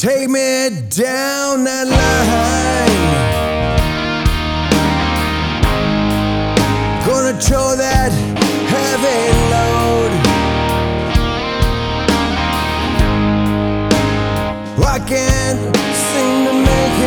Take me down that line. Gonna throw that heavy load. I can't seem to make